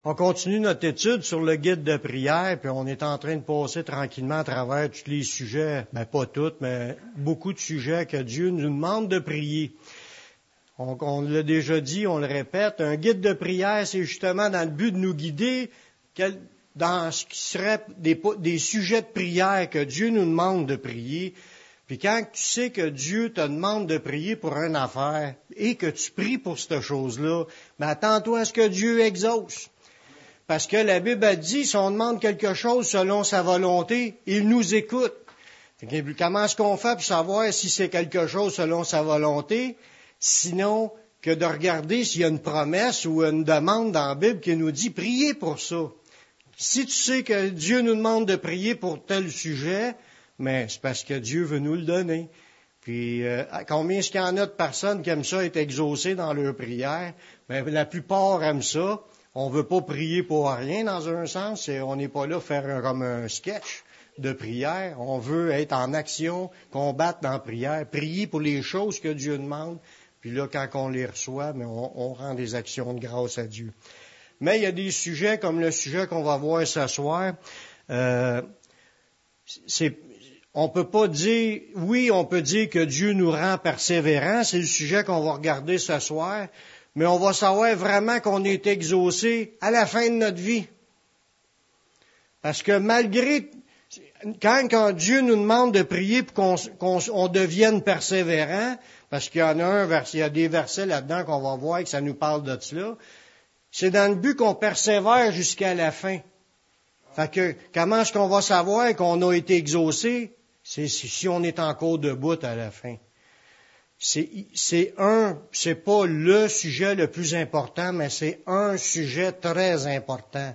On continue notre étude sur le guide de prière, puis on est en train de passer tranquillement à travers tous les sujets, pas tous, mais beaucoup de sujets que Dieu nous demande de prier. On l'a déjà dit, on le répète, un guide de prière, c'est justement dans le but de nous guider dans ce qui serait des sujets de prière que Dieu nous demande de prier. Puis quand tu sais que Dieu te demande de prier pour une affaire et que tu pries pour cette chose-là, attends-toi à ce que Dieu exauce. Parce que la Bible a dit, si on demande quelque chose selon sa volonté, il nous écoute. Comment est-ce qu'on fait pour savoir si c'est quelque chose selon sa volonté, sinon que de regarder s'il y a une promesse ou une demande dans la Bible qui nous dit, priez pour ça. Si tu sais que Dieu nous demande de prier pour tel sujet, mais c'est parce que Dieu veut nous le donner. Puis, combien est-ce qu'il y en a de personnes qui aiment ça être exaucées dans leur prière? La plupart aiment ça. On veut pas prier pour rien dans un sens. On n'est pas là faire comme un sketch de prière. On veut être en action, combattre dans la prière, prier pour les choses que Dieu demande. Puis là, quand on les reçoit, on rend des actions de grâce à Dieu. Mais il y a des sujets comme le sujet qu'on va voir ce soir. On peut pas dire, oui, on peut dire que Dieu nous rend persévérants. C'est le sujet qu'on va regarder ce soir. Mais on va savoir vraiment qu'on est exaucé à la fin de notre vie. Parce que quand Dieu nous demande de prier pour qu'on devienne persévérant, parce qu'il y en a il y a des versets là-dedans qu'on va voir que ça nous parle de cela, c'est dans le but qu'on persévère jusqu'à la fin. Fait que, comment est-ce qu'on va savoir qu'on a été exaucé? C'est si on est encore debout à la fin. C'est pas le sujet le plus important, mais c'est un sujet très important.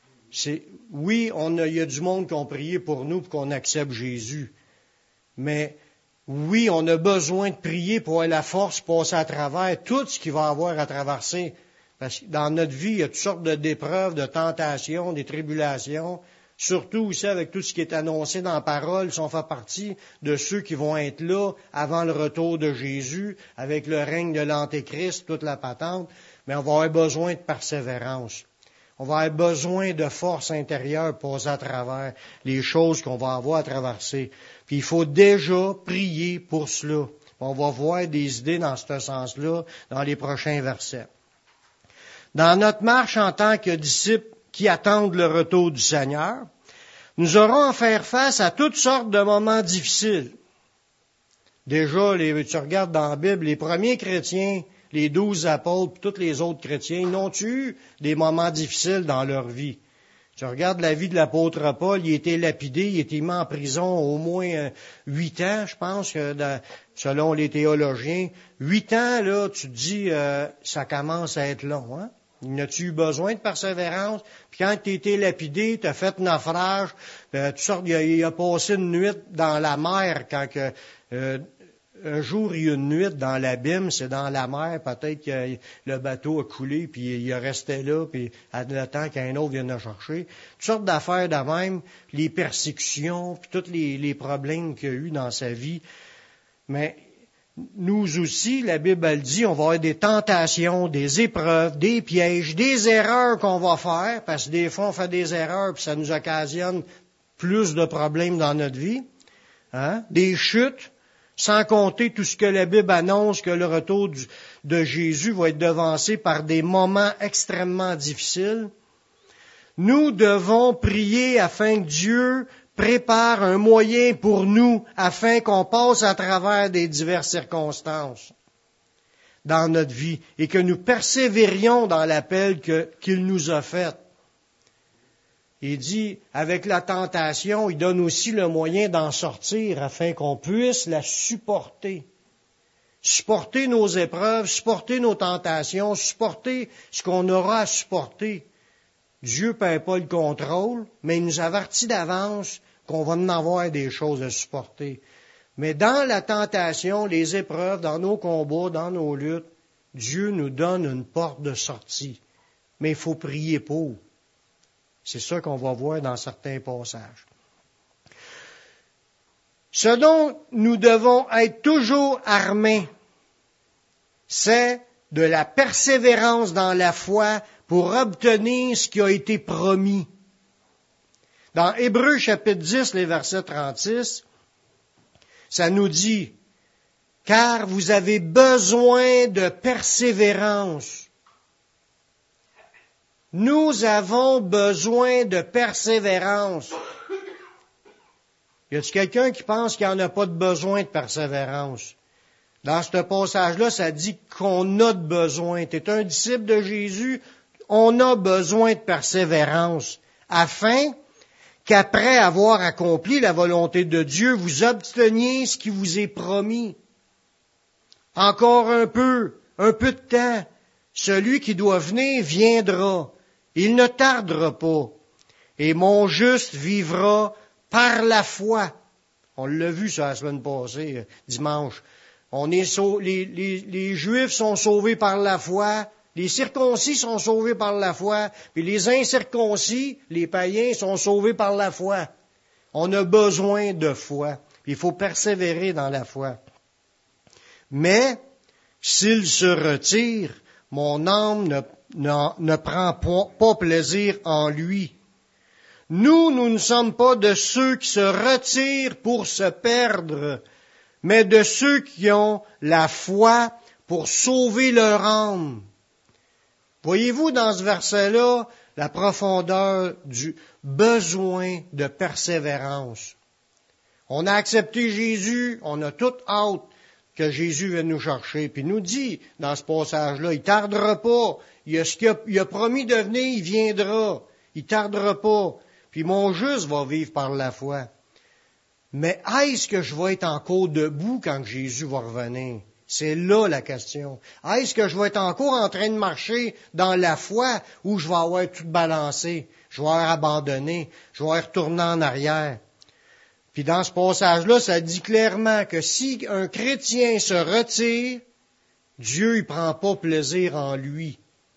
Oui, il y a du monde qui ont prié pour nous pour qu'on accepte Jésus. Mais, oui, on a besoin de prier pour avoir la force pour passer à travers tout ce qu'il va avoir à traverser. Parce que dans notre vie, il y a toutes sortes d'épreuves, de tentations, des tribulations. Surtout aussi avec tout ce qui est annoncé dans la parole, si on fait partie de ceux qui vont être là avant le retour de Jésus, avec le règne de l'Antéchrist, toute la patente, mais on va avoir besoin de persévérance. On va avoir besoin de force intérieure pour passer à travers les choses qu'on va avoir à traverser. Puis il faut déjà prier pour cela. On va voir des idées dans ce sens-là dans les prochains versets. Dans notre marche en tant que disciples qui attendent le retour du Seigneur, nous aurons à faire face à toutes sortes de moments difficiles. Déjà, tu regardes dans la Bible, les premiers chrétiens, les 12 apôtres, puis tous les autres chrétiens, ils n'ont-ils eu des moments difficiles dans leur vie? Tu regardes la vie de l'apôtre Paul, il a été lapidé, il a été mis en prison au moins 8 ans, je pense, selon les théologiens. 8 ans, là, tu te dis, ça commence à être long, hein? N'as-tu eu besoin de persévérance? Puis quand tu as été lapidé, tu as fait naufrage, il a passé une nuit dans la mer quand un jour il y a une nuit dans l'abîme, c'est dans la mer, peut-être que le bateau a coulé, puis il restait là, puis le temps qu'un autre vienne le chercher. Toutes sortes d'affaires de même, les persécutions, puis tous les problèmes qu'il y a eu dans sa vie. Mais nous aussi, la Bible elle dit, on va avoir des tentations, des épreuves, des pièges, des erreurs qu'on va faire, parce que des fois on fait des erreurs puis ça nous occasionne plus de problèmes dans notre vie, hein? Des chutes, sans compter tout ce que la Bible annonce, que le retour de Jésus va être devancé par des moments extrêmement difficiles. Nous devons prier afin que Dieu prépare un moyen pour nous afin qu'on passe à travers des diverses circonstances dans notre vie et que nous persévérions dans l'appel qu'il nous a fait. Il dit, avec la tentation, il donne aussi le moyen d'en sortir afin qu'on puisse la supporter. Supporter nos épreuves, supporter nos tentations, supporter ce qu'on aura à supporter. Dieu ne perd pas le contrôle, mais il nous avertit d'avance qu'on va en avoir des choses à supporter. Mais dans la tentation, les épreuves, dans nos combats, dans nos luttes, Dieu nous donne une porte de sortie. Mais il faut prier pour. C'est ça qu'on va voir dans certains passages. Ce dont nous devons être toujours armés, c'est de la persévérance dans la foi pour obtenir ce qui a été promis. Dans Hébreux chapitre 10, les versets 36, ça nous dit, « Car vous avez besoin de persévérance. » Nous avons besoin de persévérance. Y a-t-il quelqu'un qui pense qu'il n'y en a pas de besoin de persévérance? Dans ce passage-là, ça dit qu'on a de besoin. Tu es un disciple de Jésus, on a besoin de persévérance, afin qu'après avoir accompli la volonté de Dieu, vous obteniez ce qui vous est promis. Encore un peu de temps. Celui qui doit venir viendra. Il ne tardera pas. Et mon juste vivra par la foi. On l'a vu ça la semaine passée, dimanche. Les Juifs sont sauvés par la foi. Les circoncis sont sauvés par la foi, puis les incirconcis, les païens, sont sauvés par la foi. On a besoin de foi. Il faut persévérer dans la foi. Mais, s'il se retire, mon âme ne prend pas plaisir en lui. Nous ne sommes pas de ceux qui se retirent pour se perdre, mais de ceux qui ont la foi pour sauver leur âme. Voyez-vous dans ce verset-là la profondeur du besoin de persévérance. On a accepté Jésus, on a toute hâte que Jésus vienne nous chercher. Puis il nous dit dans ce passage-là, il tardera pas. Il a promis de venir, il viendra. Il tardera pas. Puis mon juste va vivre par la foi. Mais est-ce que je vais être encore debout quand Jésus va revenir? C'est là la question. Est-ce que je vais être encore en train de marcher dans la foi ou je vais avoir tout balancé? Je vais avoir abandonné. Je vais avoir retourné en arrière. Puis dans ce passage-là, ça dit clairement que si un chrétien se retire, Dieu ne prend pas plaisir en lui.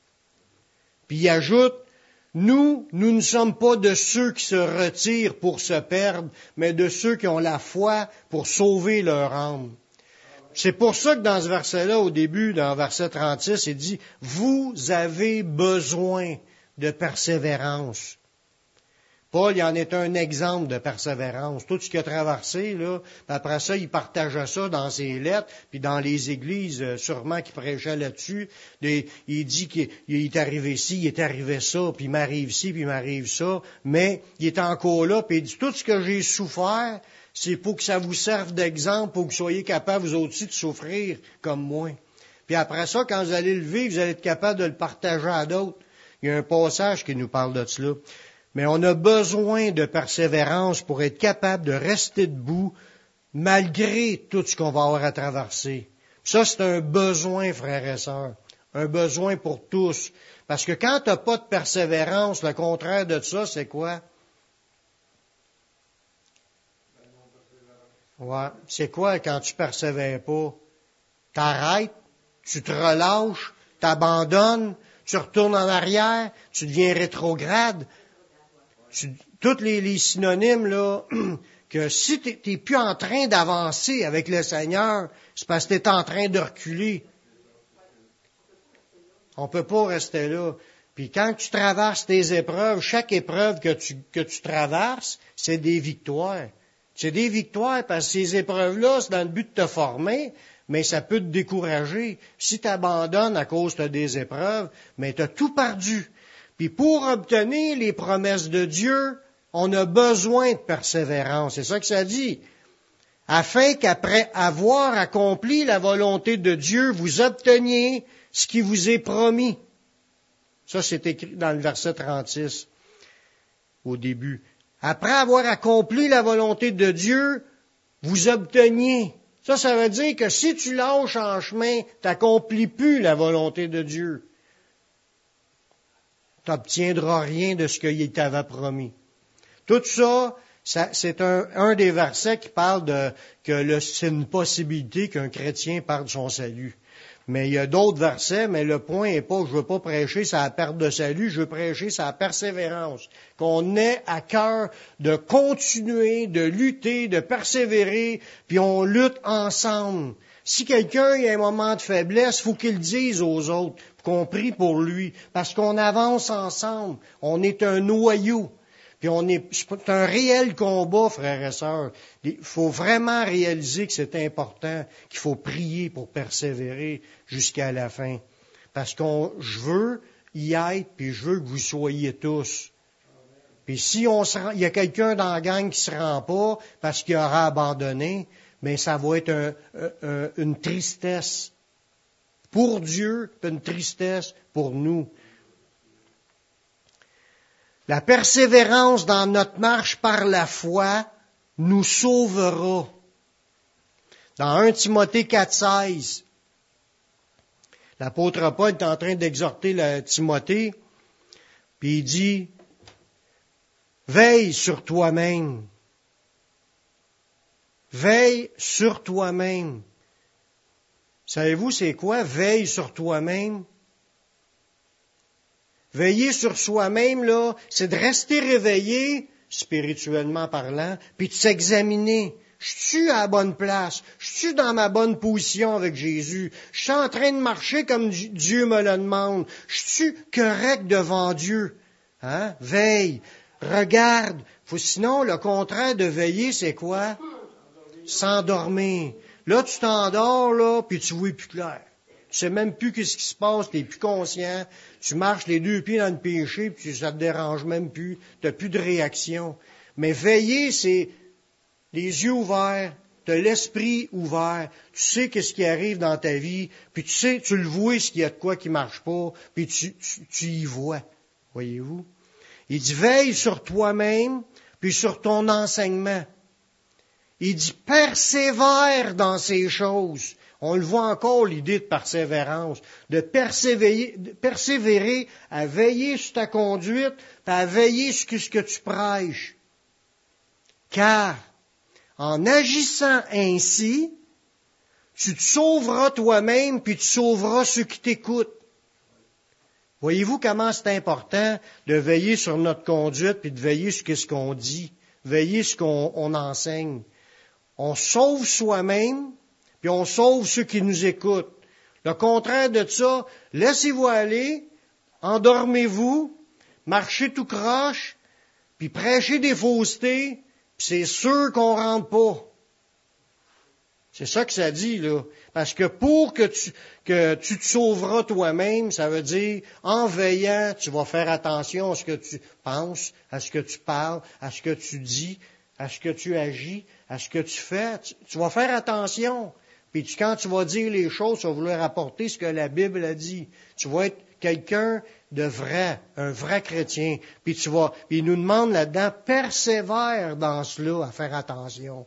Puis il ajoute, nous ne sommes pas de ceux qui se retirent pour se perdre, mais de ceux qui ont la foi pour sauver leur âme. C'est pour ça que dans ce verset-là, au début, dans verset 36, il dit, « Vous avez besoin de persévérance. » Paul, il en est un exemple de persévérance. Tout ce qu'il a traversé, là, après ça, il partageait ça dans ses lettres, puis dans les églises, sûrement qu'il prêchait là-dessus. Il dit qu'il est arrivé ci, il est arrivé ça, puis il m'arrive ci, puis il m'arrive ça. Mais il est encore là, puis il dit, tout ce que j'ai souffert, c'est pour que ça vous serve d'exemple, pour que vous soyez capables, vous aussi, de souffrir comme moi. Puis après ça, quand vous allez le vivre, vous allez être capable de le partager à d'autres. Il y a un passage qui nous parle de cela. Mais on a besoin de persévérance pour être capable de rester debout malgré tout ce qu'on va avoir à traverser. Ça, c'est un besoin, frères et sœurs. Un besoin pour tous. Parce que quand tu n'as pas de persévérance, le contraire de ça, c'est quoi? Ouais. C'est quoi quand tu persévères pas? T'arrêtes, tu te relâches, t'abandonnes, tu retournes en arrière, tu deviens rétrograde. Tous les synonymes, là, que si tu n'es plus en train d'avancer avec le Seigneur, c'est parce que tu es en train de reculer. On peut pas rester là. Puis quand tu traverses tes épreuves, chaque épreuve que tu traverses, c'est des victoires. C'est des victoires parce que ces épreuves-là, c'est dans le but de te former, mais ça peut te décourager. Si tu abandonnes à cause de des épreuves, mais tu as tout perdu. Puis pour obtenir les promesses de Dieu, on a besoin de persévérance. C'est ça que ça dit. Afin qu'après avoir accompli la volonté de Dieu, vous obteniez ce qui vous est promis. Ça, c'est écrit dans le verset 36, au début. Après avoir accompli la volonté de Dieu, vous obteniez. Ça veut dire que si tu lâches en chemin, tu n'accomplis plus la volonté de Dieu. Tu n'obtiendras rien de ce qu'il t'avait promis. Tout ça, c'est un des versets qui parle que c'est une possibilité qu'un chrétien perde son salut. Mais il y a d'autres versets, mais le point est pas, je veux pas prêcher sa perte de salut, je veux prêcher sa persévérance. Qu'on ait à cœur de continuer, de lutter, de persévérer, puis on lutte ensemble. Si quelqu'un a un moment de faiblesse, il faut qu'il le dise aux autres, qu'on prie pour lui, parce qu'on avance ensemble. On est un noyau. Puis c'est un réel combat, frères et sœurs. Il faut vraiment réaliser que c'est important, qu'il faut prier pour persévérer jusqu'à la fin. Parce je veux y être, puis je veux que vous soyez tous. Puis si il y a quelqu'un dans la gang qui se rend pas parce qu'il aura abandonné, mais ça va être une tristesse pour Dieu, puis une tristesse pour nous. La persévérance dans notre marche par la foi nous sauvera. Dans 1 Timothée 4,16, l'apôtre Paul est en train d'exhorter Timothée, puis il dit, veille sur toi-même. Veille sur toi-même. Savez-vous c'est quoi, veille sur toi-même? Veiller sur soi-même, là, c'est de rester réveillé, spirituellement parlant, puis de s'examiner. Je suis à la bonne place? Je suis dans ma bonne position avec Jésus? Je suis en train de marcher comme Dieu me le demande? Je suis correct devant Dieu? Hein? Veille. Regarde. Sinon, le contraire de veiller, c'est quoi? S'endormir. Là, tu t'endors, là, puis tu vois plus clair. Tu sais même plus qu'est-ce qui se passe, tu n'es plus conscient, tu marches les deux pieds dans le péché, puis ça te dérange même plus, tu n'as plus de réaction. Mais veiller, c'est les yeux ouverts, tu as l'esprit ouvert, tu sais qu'est-ce qui arrive dans ta vie, puis tu le vois ce qu'il y a de quoi qui marche pas, puis tu y vois. Voyez-vous? Il dit, veille sur toi-même, puis sur ton enseignement. Il dit, persévère dans ces choses. On le voit encore, l'idée de persévérance, de persévérer à veiller sur ta conduite, à veiller sur ce que tu prêches. Car, en agissant ainsi, tu te sauveras toi-même, puis tu sauveras ceux qui t'écoutent. Voyez-vous comment c'est important de veiller sur notre conduite, puis de veiller sur ce qu'on dit, veiller sur ce qu'on enseigne. On sauve soi-même, puis on sauve ceux qui nous écoutent. Le contraire de ça, laissez-vous aller, endormez-vous, marchez tout croche, puis prêchez des faussetés, puis c'est sûr qu'on rentre pas. C'est ça que ça dit, là. Parce que pour que tu te sauveras toi-même, ça veut dire, en veillant, tu vas faire attention à ce que tu penses, à ce que tu parles, à ce que tu dis, à ce que tu agis, à ce que tu fais. Tu vas faire attention. Puis quand tu vas dire les choses, tu vas vouloir apporter ce que la Bible a dit. Tu vas être quelqu'un de vrai, un vrai chrétien. Puis il nous demande là-dedans, persévère dans cela, à faire attention.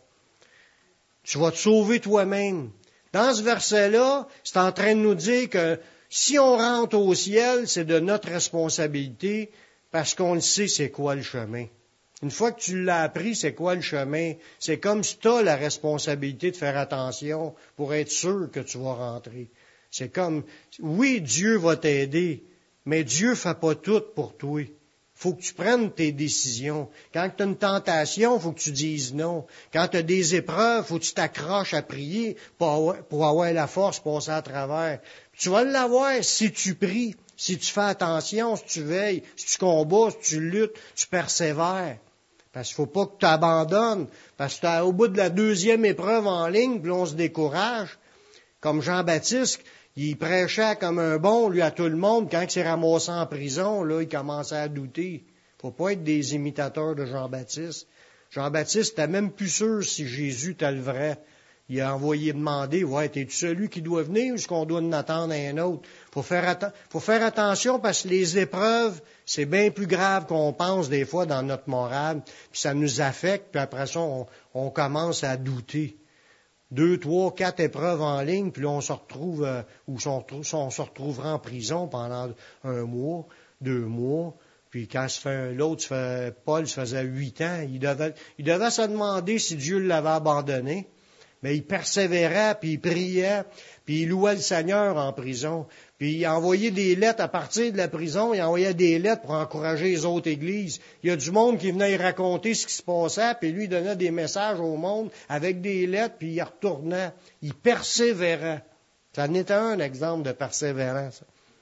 Tu vas te sauver toi-même. Dans ce verset-là, c'est en train de nous dire que si on rentre au ciel, c'est de notre responsabilité parce qu'on le sait c'est quoi le chemin. Une fois que tu l'as appris, c'est quoi le chemin? C'est comme si tu as la responsabilité de faire attention pour être sûr que tu vas rentrer. C'est comme, oui, Dieu va t'aider, mais Dieu ne fait pas tout pour toi. Il faut que tu prennes tes décisions. Quand tu as une tentation, il faut que tu dises non. Quand tu as des épreuves, il faut que tu t'accroches à prier pour avoir la force de passer à travers. Tu vas l'avoir si tu pries, si tu fais attention, si tu veilles, si tu combats, si tu luttes, tu persévères. Parce qu'il faut pas que tu abandonnes. Parce que au bout de la deuxième épreuve en ligne, puis on se décourage. Comme Jean-Baptiste, il prêchait comme un bon, lui, à tout le monde. Quand il s'est ramassé en prison, là, il commençait à douter. Faut pas être des imitateurs de Jean-Baptiste. Jean-Baptiste n'était même plus sûr si Jésus était le vrai. Il a envoyé demander, ouais, t'es-tu celui qui doit venir ou est-ce qu'on doit en attendre un autre? Faut faire attention parce que les épreuves, c'est bien plus grave qu'on pense des fois dans notre morale. Puis ça nous affecte, puis après ça, on commence à douter. 2, 3, 4 épreuves en ligne, puis là, on se retrouve, on se retrouvera en prison pendant 1 mois, 2 mois. Puis quand Paul se faisait 8 ans, il devait se demander si Dieu l'avait abandonné. Mais il persévérait, puis il priait, puis il louait le Seigneur en prison. Puis il envoyait des lettres à partir de la prison, il envoyait des lettres pour encourager les autres églises. Il y a du monde qui venait y raconter ce qui se passait, puis lui il donnait des messages au monde avec des lettres, puis il retournait. Il persévérait. Ça en était un exemple de persévérance.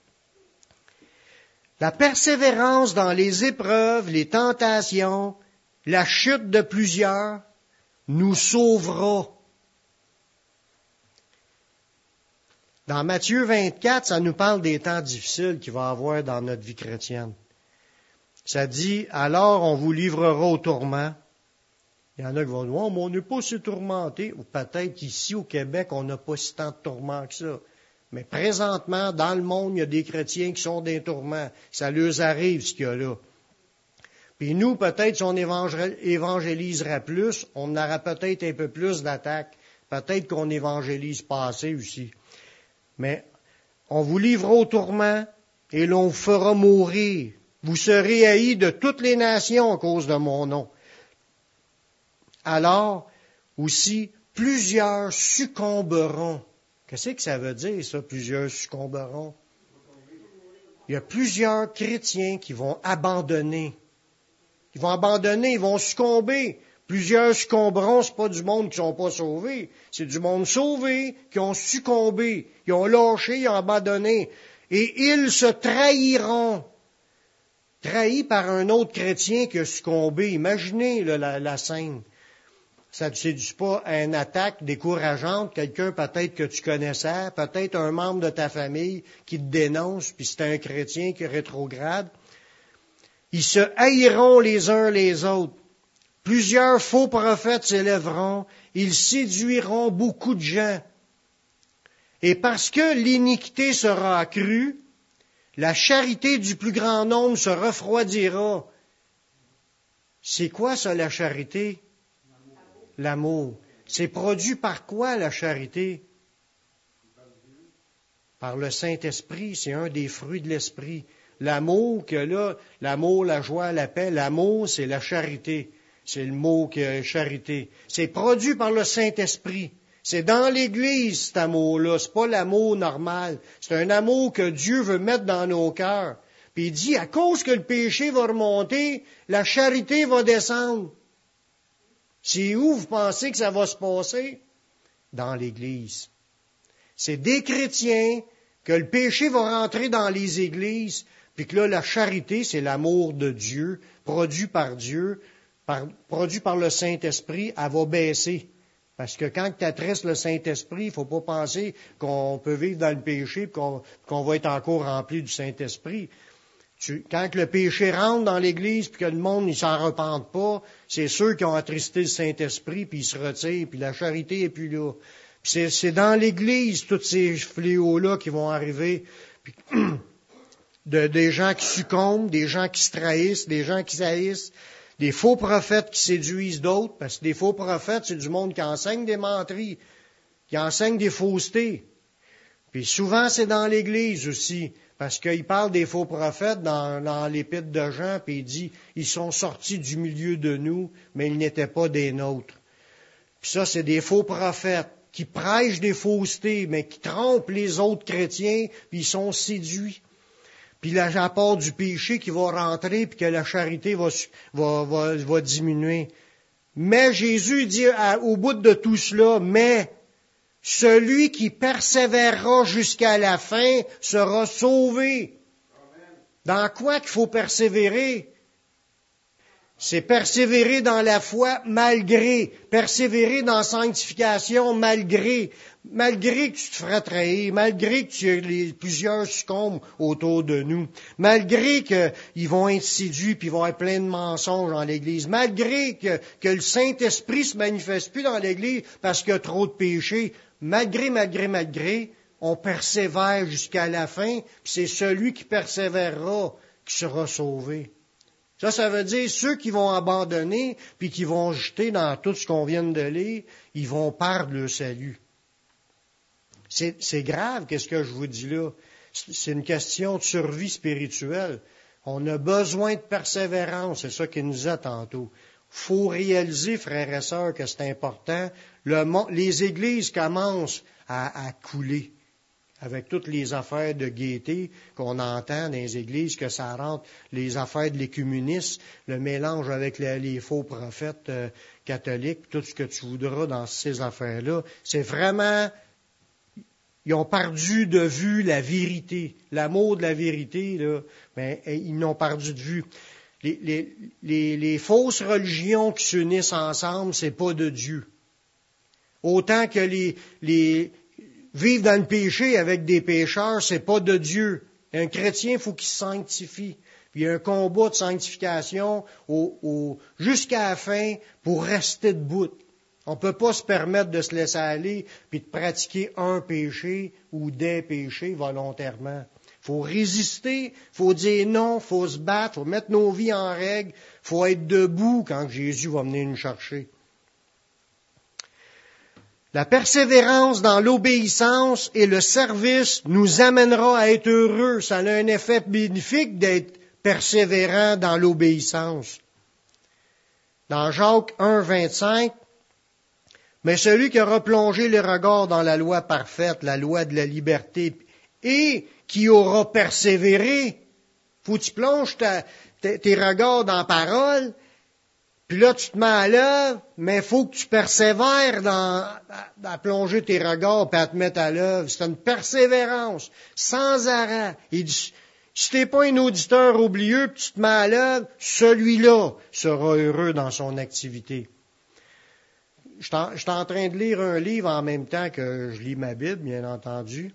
La persévérance dans les épreuves, les tentations, la chute de plusieurs, nous sauvera. Dans Matthieu 24, ça nous parle des temps difficiles qu'il va y avoir dans notre vie chrétienne. Ça dit, alors on vous livrera au tourment. Il y en a qui vont dire, oh, mais on n'est pas si tourmenté. Ou peut-être qu'ici au Québec, on n'a pas si tant de tourments que ça. Mais présentement, dans le monde, il y a des chrétiens qui sont des tourments. Ça leur arrive, ce qu'il y a là. Puis nous, peut-être, si on évangéliserait plus, on aurait peut-être un peu plus d'attaques. Peut-être qu'on évangélise pas assez aussi. Mais on vous livrera au tourment et l'on vous fera mourir. Vous serez haïs de toutes les nations à cause de mon nom. Alors, aussi, plusieurs succomberont. Qu'est-ce que ça veut dire, ça, plusieurs succomberont? Il y a plusieurs chrétiens qui vont abandonner. Ils vont abandonner, ils vont succomber. Plusieurs succomberont, c'est pas du monde qui sont pas sauvés. C'est du monde sauvé qui ont succombé. Ils ont lâché, ils ont abandonné. Et ils se trahiront. Trahis par un autre chrétien qui a succombé. Imaginez là, la scène. Ça ne séduit pas une attaque décourageante, quelqu'un peut-être que tu connaissais, peut-être un membre de ta famille qui te dénonce, puis c'est un chrétien qui est rétrograde. Ils se haïront les uns les autres. Plusieurs faux prophètes s'élèveront. Ils séduiront beaucoup de gens. Et parce que l'iniquité sera accrue, la charité du plus grand nombre se refroidira. C'est quoi ça, la charité? L'amour. C'est produit par quoi, la charité? Par le Saint-Esprit. C'est un des fruits de l'Esprit. L'amour, que là, l'amour, la joie, la paix, l'amour, c'est la charité. C'est le mot que charité. C'est produit par le Saint-Esprit. C'est dans l'Église, cet amour-là. C'est pas l'amour normal. C'est un amour que Dieu veut mettre dans nos cœurs. Puis il dit, à cause que le péché va remonter, la charité va descendre. C'est où vous pensez que ça va se passer? Dans l'Église. C'est des chrétiens que le péché va rentrer dans les églises, puis que là, la charité, c'est l'amour de Dieu, produit par Dieu, produit par le Saint-Esprit, elle va baisser. Parce que quand tu adresses le Saint-Esprit, il ne faut pas penser qu'on peut vivre dans le péché et qu'on va être encore rempli du Saint-Esprit. Quand le péché rentre dans l'Église puis que le monde ne s'en repente pas, c'est ceux qui ont attristé le Saint-Esprit puis ils se retirent, puis la charité n'est plus là. Puis c'est dans l'Église, tous ces fléaux-là qui vont arriver, puis, des gens qui succombent, des gens qui se trahissent, des gens qui s'haïssent, des faux prophètes qui séduisent d'autres, parce que des faux prophètes, c'est du monde qui enseigne des menteries, qui enseigne des faussetés. Puis souvent, c'est dans l'Église aussi, parce qu'il parle des faux prophètes dans l'épître de Jean, puis il dit, ils sont sortis du milieu de nous, mais ils n'étaient pas des nôtres. Puis ça, c'est des faux prophètes qui prêchent des faussetés, mais qui trompent les autres chrétiens, puis ils sont séduits. Puis la part du péché qui va rentrer, puis que la charité va diminuer. Mais Jésus dit au bout de tout cela, mais celui qui persévérera jusqu'à la fin sera sauvé. Dans quoi qu'il faut persévérer? C'est persévérer dans la foi malgré, persévérer dans la sanctification malgré que tu te feras trahir, malgré que plusieurs succombent autour de nous, malgré qu'ils vont être séduits puis ils vont être plein de mensonges dans l'Église, malgré que le Saint-Esprit se manifeste plus dans l'Église parce qu'il y a trop de péchés, malgré, on persévère jusqu'à la fin, puis c'est celui qui persévérera qui sera sauvé. Ça veut dire ceux qui vont abandonner puis qui vont jeter dans tout ce qu'on vient de lire, ils vont perdre le salut. C'est grave, qu'est-ce que je vous dis là? C'est une question de survie spirituelle. On a besoin de persévérance, c'est ça qu'il nous a tantôt. Il faut réaliser, frères et sœurs, que c'est important. Les églises commencent à couler avec toutes les affaires de gaieté qu'on entend dans les églises, que ça rentre, les affaires de l'écuménisme, le mélange avec les faux prophètes catholiques, tout ce que tu voudras dans ces affaires-là. C'est vraiment, ils ont perdu de vue la vérité, l'amour de la vérité, là, mais ils l'ont perdu de vue. Les fausses religions qui s'unissent ensemble, c'est pas de Dieu. Autant que vivre dans le péché avec des pécheurs, c'est pas de Dieu. Un chrétien, il faut qu'il se sanctifie. Puis il y a un combat de sanctification jusqu'à la fin pour rester debout. On ne peut pas se permettre de se laisser aller puis de pratiquer un péché ou des péchés volontairement. Il faut résister, il faut dire non, il faut se battre, il faut mettre nos vies en règle, il faut être debout quand Jésus va venir nous chercher. La persévérance dans l'obéissance et le service nous amènera à être heureux. Ça a un effet bénéfique d'être persévérant dans l'obéissance. Dans Jacques 1, 25, mais celui qui aura plongé les regards dans la loi parfaite, la loi de la liberté, et qui aura persévéré, faut que tu plonges tes regards dans la parole, puis là, tu te mets à l'œuvre, mais il faut que tu persévères à plonger tes regards et à te mettre à l'œuvre. C'est une persévérance, sans arrêt. Il dit, si tu n'es pas un auditeur oublieux puis tu te mets à l'œuvre, celui-là sera heureux dans son activité. Je suis en train de lire un livre en même temps que je lis ma Bible, bien entendu,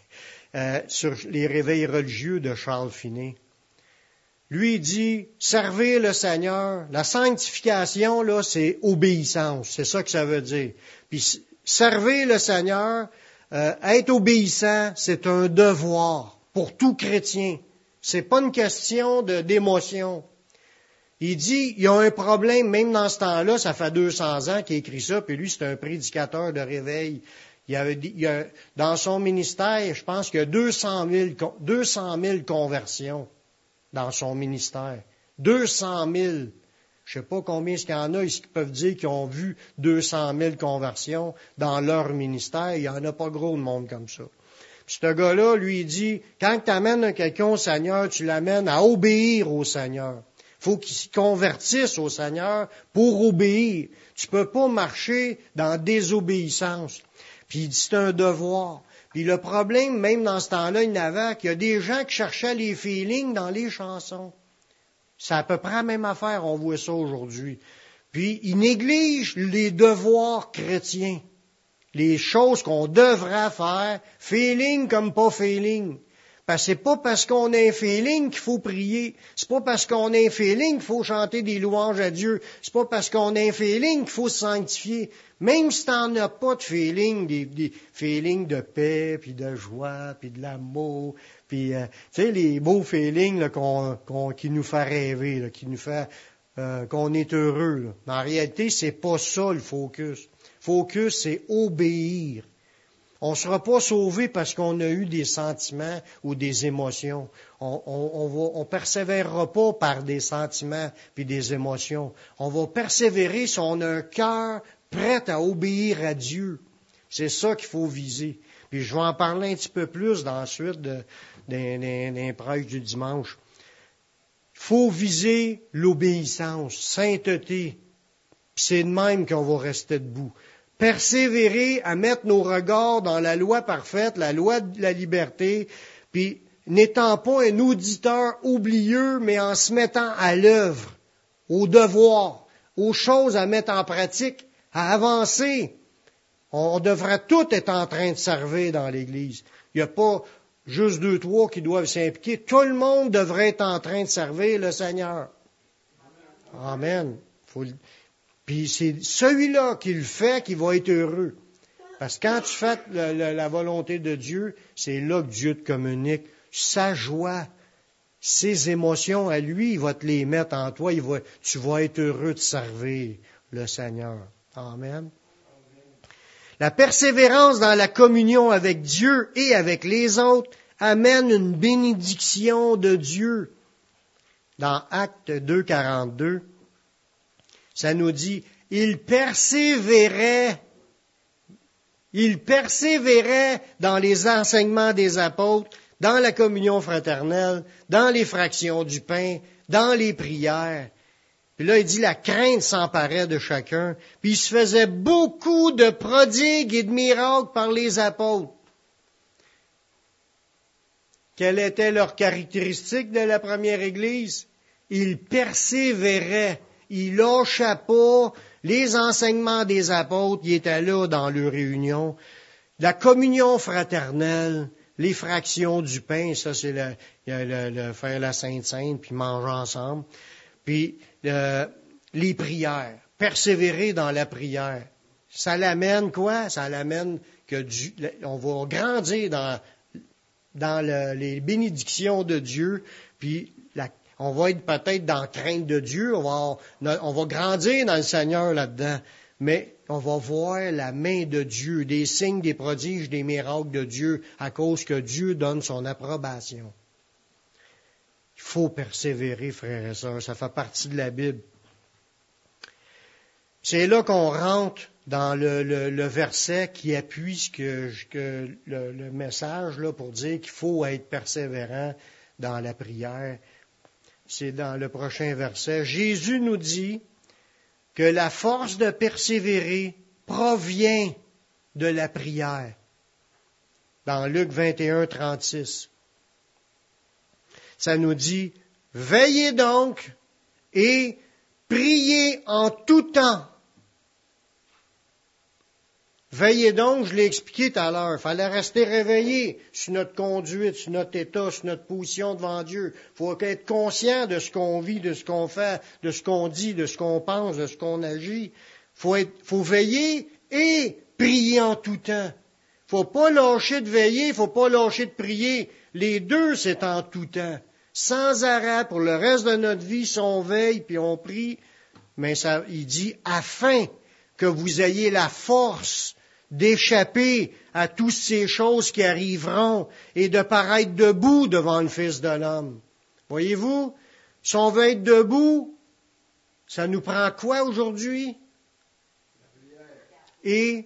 sur les réveils religieux de Charles Finet. Lui, il dit, servir le Seigneur, la sanctification, là, c'est obéissance. C'est ça que ça veut dire. Puis, servir le Seigneur, être obéissant, c'est un devoir pour tout chrétien. C'est pas une question d'émotion. Il dit, il y a un problème, même dans ce temps-là, ça fait 200 ans qu'il écrit ça, puis lui, c'est un prédicateur de réveil. Dans son ministère, je pense qu'il y a 200 000 conversions dans son ministère. 200 000. Je sais pas combien il y en a ici qui peuvent dire qu'ils ont vu 200 000 conversions dans leur ministère. Il y en a pas gros de monde comme ça. Puis ce gars-là, lui, il dit, quand tu amènes quelqu'un au Seigneur, tu l'amènes à obéir au Seigneur. Faut qu'il se convertisse au Seigneur pour obéir. Tu peux pas marcher dans désobéissance. Puis il dit, c'est un devoir. Puis le problème, même dans ce temps-là, il y avait qu'il y a des gens qui cherchaient les feelings dans les chansons. C'est à peu près la même affaire, on voit ça aujourd'hui. Puis ils négligent les devoirs chrétiens, les choses qu'on devrait faire, feeling comme pas feeling. Parce que c'est pas parce qu'on a un feeling qu'il faut prier. C'est pas parce qu'on a un feeling qu'il faut chanter des louanges à Dieu. C'est pas parce qu'on a un feeling qu'il faut se sanctifier. Même si t'en as pas de feeling, des feelings de paix, puis de joie, puis de l'amour, puis tu sais, les beaux feelings là, qui nous fait rêver, là, qui nous fait qu'on est heureux. Là. Mais en réalité, c'est pas ça le focus. Focus, c'est obéir. On ne sera pas sauvé parce qu'on a eu des sentiments ou des émotions. On persévérera pas par des sentiments puis des émotions. On va persévérer si on a un cœur prêt à obéir à Dieu. C'est ça qu'il faut viser. Puis je vais en parler un petit peu plus dans la suite des prêches du dimanche. Il faut viser l'obéissance, sainteté. Puis c'est de même qu'on va rester debout. Persévérer à mettre nos regards dans la loi parfaite, la loi de la liberté, puis n'étant pas un auditeur oublieux, mais en se mettant à l'œuvre, aux devoirs, aux choses à mettre en pratique, à avancer. On devrait tout être en train de servir dans l'Église. Il n'y a pas juste 2, 3 qui doivent s'impliquer. Tout le monde devrait être en train de servir le Seigneur. Amen. Puis c'est celui-là qui le fait qui va être heureux. Parce que quand tu fais la volonté de Dieu, c'est là que Dieu te communique sa joie, ses émotions à lui, il va te les mettre en toi. Tu vas être heureux de servir le Seigneur. Amen. La persévérance dans la communion avec Dieu et avec les autres amène une bénédiction de Dieu. Dans Actes 2, 42, Ça nous dit, il persévérait dans les enseignements des apôtres, dans la communion fraternelle, dans les fractions du pain, dans les prières. Puis là, il dit, la crainte s'emparait de chacun. Puis il se faisait beaucoup de prodigues et de miracles par les apôtres. Quelle était leur caractéristique de la première Église? Ils persévéraient. Ils lâchaient pas les enseignements des apôtres. Ils étaient là dans leurs réunions. La communion fraternelle, les fractions du pain, ça c'est le faire la Sainte-Sainte, puis manger ensemble. Puis les prières, persévérer dans la prière. Ça l'amène quoi? Ça l'amène que on va grandir dans les bénédictions de Dieu, puis on va être peut-être dans la crainte de Dieu, on va grandir dans le Seigneur là-dedans, mais on va voir la main de Dieu, des signes, des prodiges, des miracles de Dieu, à cause que Dieu donne son approbation. Il faut persévérer, frères et sœurs, ça fait partie de la Bible. C'est là qu'on rentre dans le verset qui appuie le message là, pour dire qu'il faut être persévérant dans la prière. C'est dans le prochain verset. Jésus nous dit que la force de persévérer provient de la prière. Dans Luc 21, 36. Ça nous dit, veillez donc et priez en tout temps. Veillez donc, je l'ai expliqué tout à l'heure, il fallait rester réveillé sur notre conduite, sur notre état, sur notre position devant Dieu. Il faut être conscient de ce qu'on vit, de ce qu'on fait, de ce qu'on dit, de ce qu'on pense, de ce qu'on agit. Il faut veiller et prier en tout temps. Il faut pas lâcher de veiller, il faut pas lâcher de prier. Les deux, c'est en tout temps. Sans arrêt, pour le reste de notre vie, si on veille puis on prie, mais ça, il dit, afin que vous ayez la force d'échapper à toutes ces choses qui arriveront et de paraître debout devant le Fils de l'homme. Voyez-vous, si on veut être debout, ça nous prend quoi aujourd'hui? Et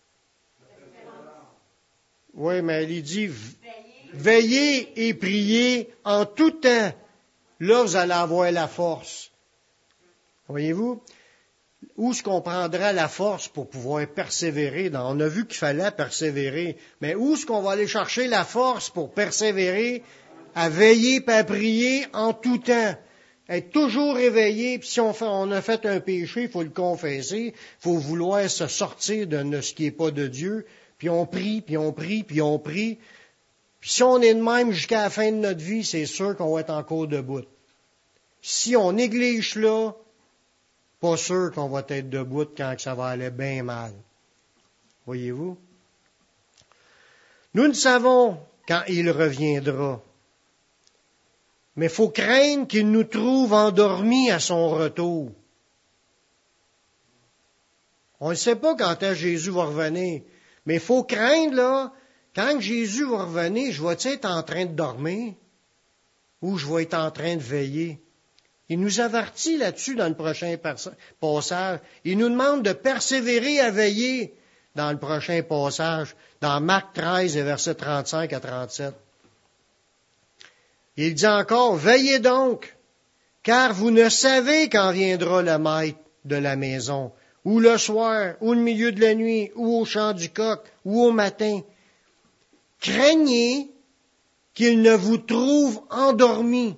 oui, mais il dit veillez et priez en tout temps. Là, vous allez avoir la force. Voyez-vous? Où est-ce qu'on prendra la force pour pouvoir persévérer? On a vu qu'il fallait persévérer, mais où est-ce qu'on va aller chercher la force pour persévérer à veiller et à prier en tout temps? Être toujours éveillé, puis si on a fait un péché, il faut le confesser, il faut vouloir se sortir de ce qui n'est pas de Dieu, puis on prie, puis on prie, puis on prie. Puis si on est de même jusqu'à la fin de notre vie, c'est sûr qu'on va être encore debout. Si on néglige là, pas sûr qu'on va être debout quand ça va aller bien mal. Voyez-vous? Nous ne savons quand il reviendra. Mais il faut craindre qu'il nous trouve endormis à son retour. On ne sait pas quand Jésus va revenir. Mais il faut craindre, là, quand Jésus va revenir, je vais être en train de dormir ou je vais être en train de veiller. Il nous avertit là-dessus dans le prochain passage. Il nous demande de persévérer à veiller dans le prochain passage, dans Marc 13, versets 35 à 37. Il dit encore, veillez donc, car vous ne savez quand viendra le maître de la maison, ou le soir, ou le milieu de la nuit, ou au chant du coq, ou au matin. Craignez qu'il ne vous trouve endormis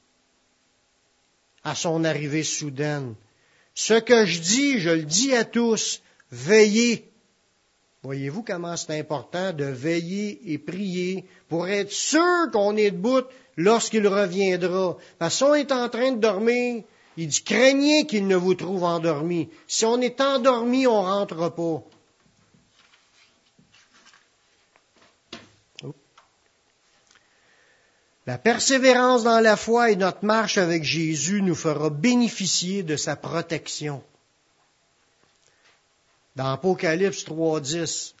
à son arrivée soudaine. Ce que je dis, je le dis à tous, veillez. Voyez-vous comment c'est important de veiller et prier pour être sûr qu'on est debout lorsqu'il reviendra. Parce que si on est en train de dormir, il dit, craignez qu'il ne vous trouve endormis. Si on est endormi, on ne rentre pas. La persévérance dans la foi et notre marche avec Jésus nous fera bénéficier de sa protection. Dans Apocalypse 3:10.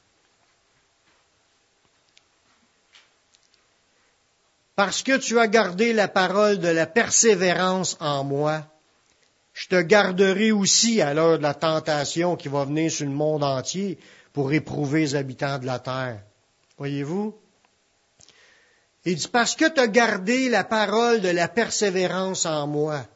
Parce que tu as gardé la parole de la persévérance en moi, je te garderai aussi à l'heure de la tentation qui va venir sur le monde entier pour éprouver les habitants de la terre. Voyez-vous? Il dit, parce que tu as gardé la parole de la persévérance en moi.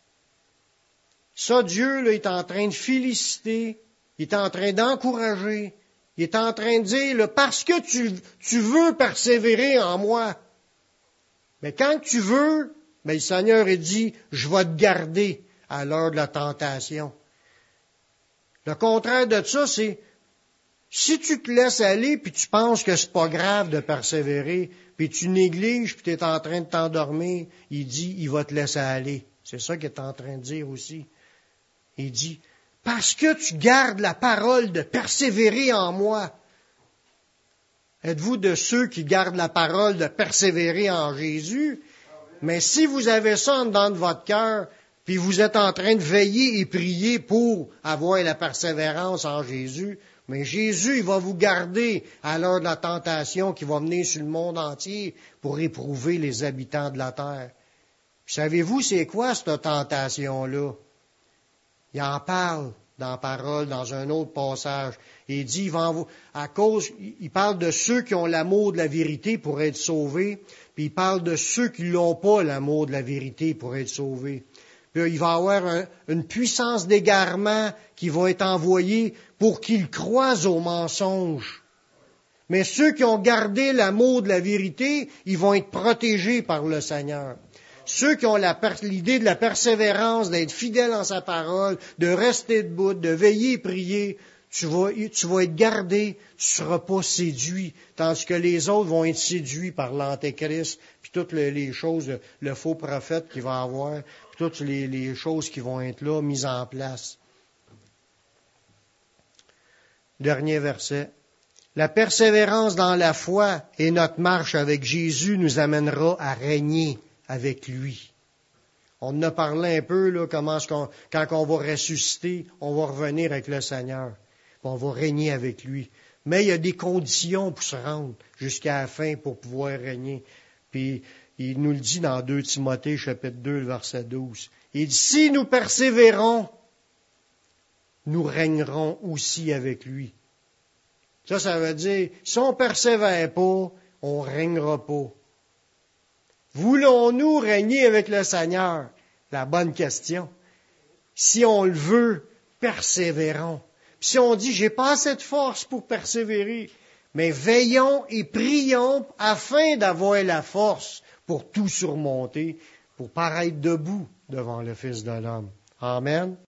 Ça, Dieu, là, est en train de féliciter, il est en train d'encourager, il est en train de dire, là, parce que tu veux persévérer en moi. Mais quand tu veux, ben, le Seigneur a dit, je vais te garder à l'heure de la tentation. Le contraire de ça, c'est, si tu te laisses aller, puis tu penses que c'est pas grave de persévérer, puis tu négliges, puis tu es en train de t'endormir, il dit, il va te laisser aller. C'est ça qu'il est en train de dire aussi. Il dit, parce que tu gardes la parole de persévérer en moi. Êtes-vous de ceux qui gardent la parole de persévérer en Jésus? Mais si vous avez ça en dedans de votre cœur, puis vous êtes en train de veiller et prier pour avoir la persévérance en Jésus, mais Jésus, il va vous garder à l'heure de la tentation qui va venir sur le monde entier pour éprouver les habitants de la terre. Puis savez-vous, c'est quoi cette tentation-là? Il en parle dans la parole, dans un autre passage. Il dit, il parle de ceux qui ont l'amour de la vérité pour être sauvés, puis il parle de ceux qui n'ont pas l'amour de la vérité pour être sauvés. Puis il va y avoir une puissance d'égarement qui va être envoyée pour qu'ils croient au mensonge. Mais ceux qui ont gardé l'amour de la vérité, ils vont être protégés par le Seigneur. Ceux qui ont l'idée de la persévérance, d'être fidèles en sa parole, de rester debout, de veiller et prier, tu vas être gardé, tu ne seras pas séduit, tandis que les autres vont être séduits par l'Antéchrist, puis toutes les choses, le faux prophète qu'il va avoir, puis toutes les choses qui vont être là, mises en place. Dernier verset. La persévérance dans la foi et notre marche avec Jésus nous amènera à régner avec lui. On en a parlé un peu, là, quand on va ressusciter, on va revenir avec le Seigneur. On va régner avec lui. Mais il y a des conditions pour se rendre jusqu'à la fin pour pouvoir régner. Puis, il nous le dit dans 2 Timothée, chapitre 2, verset 12. Il dit, si nous persévérons, nous régnerons aussi avec lui. Ça veut dire, si on ne persévère pas, on ne régnera pas. Voulons-nous régner avec le Seigneur? La bonne question. Si on le veut, persévérons. Puis si on dit, j'ai pas assez de force pour persévérer, mais veillons et prions afin d'avoir la force pour tout surmonter, pour paraître debout devant le Fils de l'homme. Amen.